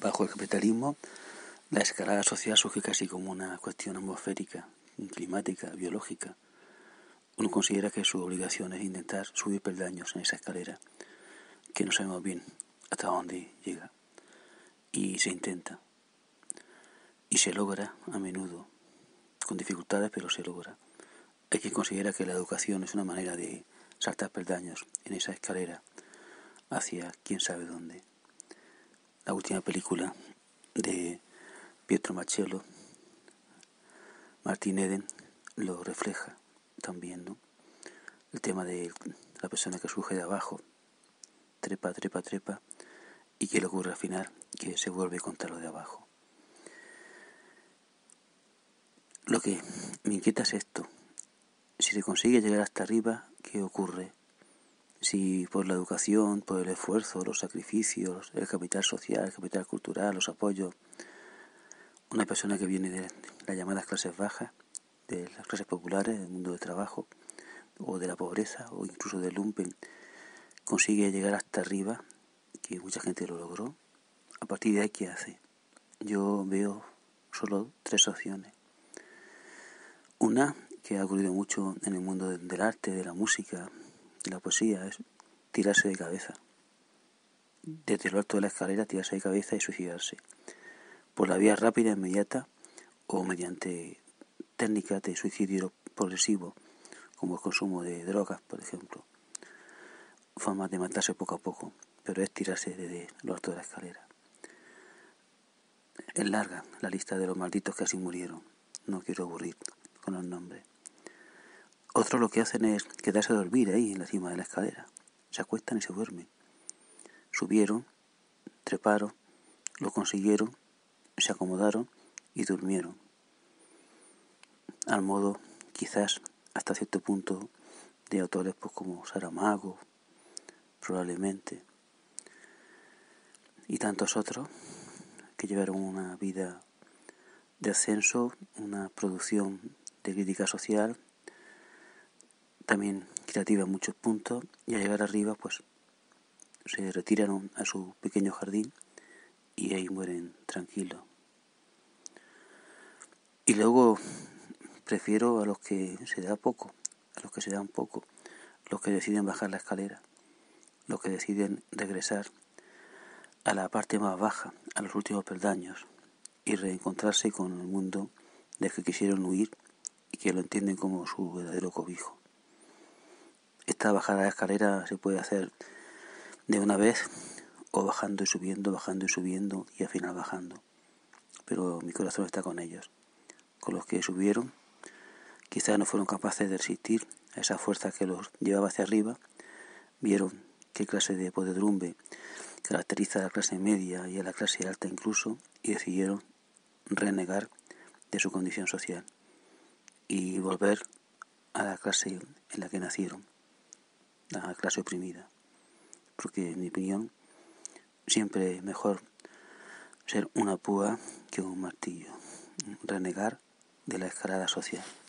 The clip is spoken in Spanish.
Bajo el capitalismo, la escalada social surge casi como una cuestión atmosférica, climática, biológica. Uno considera que su obligación es intentar subir peldaños en esa escalera, que no sabemos bien hasta dónde llega. Y se intenta. Y se logra a menudo, con dificultades, pero se logra. Hay quien considera que la educación es una manera de saltar peldaños en esa escalera hacia quién sabe dónde. La última película de Pietro Marcello, Martin Eden, lo refleja también, ¿no? El tema de la persona que surge de abajo, trepa, y que le ocurre al final, que se vuelve contra lo de abajo. Lo que me inquieta es esto. Si se consigue llegar hasta arriba, ¿qué ocurre? Si por la educación, por el esfuerzo, los sacrificios, el capital social, el capital cultural, los apoyos, una persona que viene de las llamadas clases bajas, de las clases populares, del mundo del trabajo, o de la pobreza, o incluso del lumpen, consigue llegar hasta arriba, que mucha gente lo logró, a partir de ahí, ¿qué hace? Yo veo solo 3 opciones. Una, que ha ocurrido mucho en el mundo del arte, de la música, de la poesía, es tirarse de cabeza. Desde lo alto de la escalera, tirarse de cabeza y suicidarse. Por la vía rápida, inmediata, o mediante técnicas de suicidio progresivo, como el consumo de drogas, por ejemplo. Formas de matarse poco a poco, pero es tirarse desde lo alto de la escalera. Es larga la lista de los malditos que así murieron. No quiero aburrir con los nombres. Otros lo que hacen es quedarse a dormir ahí en la cima de la escalera. Se acuestan y se duermen. Subieron, treparon, lo consiguieron, se acomodaron y durmieron. Al modo, quizás, hasta cierto punto, de autores pues, como Saramago, probablemente, y tantos otros que llevaron una vida de ascenso, una producción de crítica social, también creativa en muchos puntos, y al llegar arriba pues se retiran a su pequeño jardín y ahí mueren tranquilos. Y luego prefiero a los que se da poco, a los que se dan poco, los que deciden bajar la escalera, los que deciden regresar a la parte más baja, a los últimos peldaños, y reencontrarse con el mundo del que quisieron huir y que lo entienden como su verdadero cobijo. Esta bajada de la escalera se puede hacer de una vez o bajando y subiendo y al final bajando. Pero mi corazón está con ellos, con los que subieron. Quizás no fueron capaces de resistir a esa fuerza que los llevaba hacia arriba. Vieron qué clase de podredumbre caracteriza a la clase media y a la clase alta incluso, y decidieron renegar de su condición social y volver a la clase en la que nacieron, a la clase oprimida. Porque en mi opinión siempre es mejor ser una púa que un martillo, renegar de la escalada social.